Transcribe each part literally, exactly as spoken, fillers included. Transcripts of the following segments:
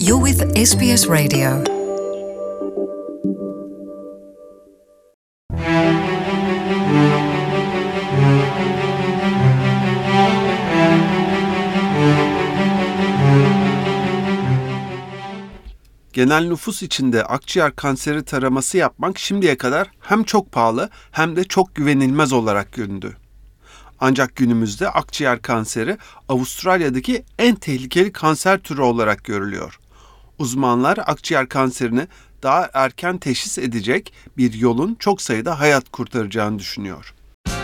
You're with S B S Radio. Genel nüfus içinde akciğer kanseri taraması yapmak şimdiye kadar hem çok pahalı hem de çok güvenilmez olarak göründü. Ancak günümüzde akciğer kanseri Avustralya'daki en tehlikeli kanser türü olarak görülüyor. Uzmanlar akciğer kanserini daha erken teşhis edecek bir yolun çok sayıda hayat kurtaracağını düşünüyor.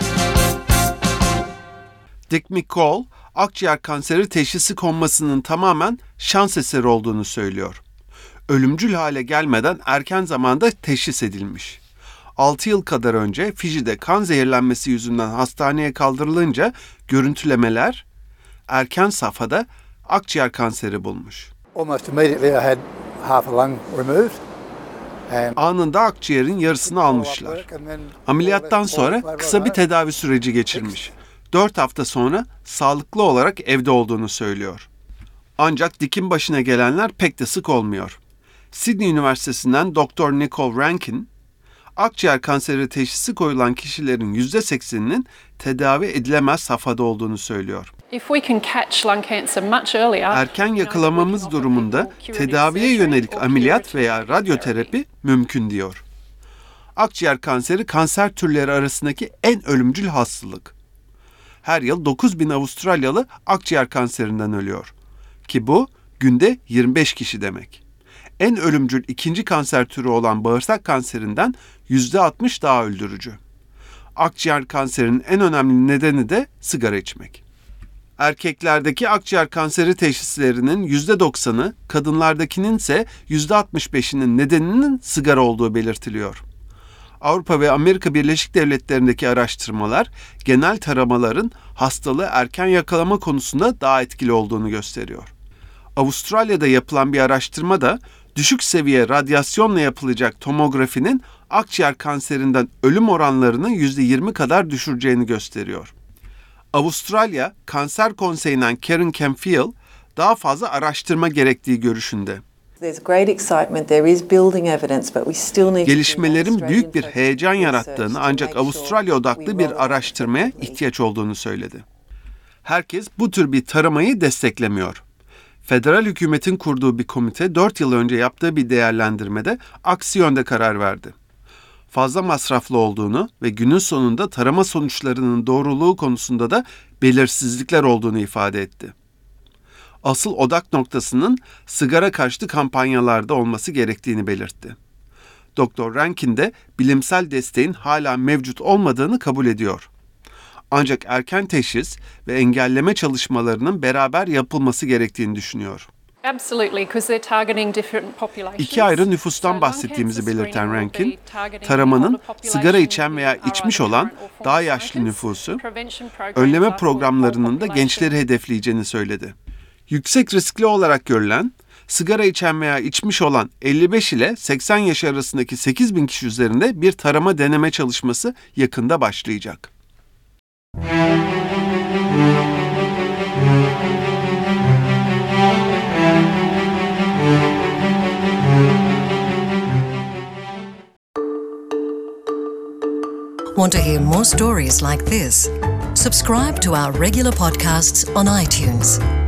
Dick McCall, akciğer kanseri teşhisi konmasının tamamen şans eseri olduğunu söylüyor. Ölümcül hale gelmeden erken zamanda teşhis edilmiş. altı yıl kadar önce Fiji'de kan zehirlenmesi yüzünden hastaneye kaldırılınca görüntülemeler erken safhada akciğer kanseri bulmuş. Almost immediately I had half a lung removed. Anında akciğerin yarısını almışlar. Ameliyattan sonra kısa bir tedavi süreci geçirmiş. dört hafta sonra sağlıklı olarak evde olduğunu söylüyor. Ancak Dick'in başına gelenler pek de sık olmuyor. Sydney Üniversitesi'nden Doktor Nicole Rankin, akciğer kanseri teşhisi koyulan kişilerin yüzde sekseninin tedavi edilemez safhada olduğunu söylüyor. Erken yakalamamız durumunda tedaviye yönelik ameliyat veya radyoterapi mümkün diyor. Akciğer kanseri kanser türleri arasındaki en ölümcül hastalık. Her yıl dokuz bin Avustralyalı akciğer kanserinden ölüyor. Ki bu günde yirmi beş kişi demek. En ölümcül ikinci kanser türü olan bağırsak kanserinden yüzde altmış daha öldürücü. Akciğer kanserinin en önemli nedeni de sigara içmek. Erkeklerdeki akciğer kanseri teşhislerinin yüzde doksanı, kadınlardakinin ise yüzde altmış beşinin nedeninin sigara olduğu belirtiliyor. Avrupa ve Amerika Birleşik Devletleri'ndeki araştırmalar, genel taramaların hastalığı erken yakalama konusunda daha etkili olduğunu gösteriyor. Avustralya'da yapılan bir araştırma da düşük seviye radyasyonla yapılacak tomografinin akciğer kanserinden ölüm oranlarını yüzde yirmi kadar düşüreceğini gösteriyor. Avustralya Kanser Konseyi'nden Karen Camfield daha fazla araştırma gerektiği görüşünde. Gelişmelerin büyük bir heyecan yarattığını ancak Avustralya odaklı bir araştırmaya ihtiyaç olduğunu söyledi. Herkes bu tür bir taramayı desteklemiyor. Federal hükümetin kurduğu bir komite dört yıl önce yaptığı bir değerlendirmede aksi yönde karar verdi. Fazla masraflı olduğunu ve günün sonunda tarama sonuçlarının doğruluğu konusunda da belirsizlikler olduğunu ifade etti. Asıl odak noktasının sigara karşıtı kampanyalarda olması gerektiğini belirtti. Doktor Rankin de bilimsel desteğin hala mevcut olmadığını kabul ediyor. Ancak erken teşhis ve engelleme çalışmalarının beraber yapılması gerektiğini düşünüyor. İki ayrı nüfustan bahsettiğimizi belirten Rankin, taramanın sigara içen veya içmiş olan daha yaşlı nüfusu, önleme programlarının da gençleri hedefleyeceğini söyledi. Yüksek riskli olarak görülen, sigara içen veya içmiş olan elli beş ile seksen yaş arasındaki sekiz bin kişi üzerinde bir tarama deneme çalışması yakında başlayacak. Want to hear more stories like this? Subscribe to our regular podcasts on iTunes.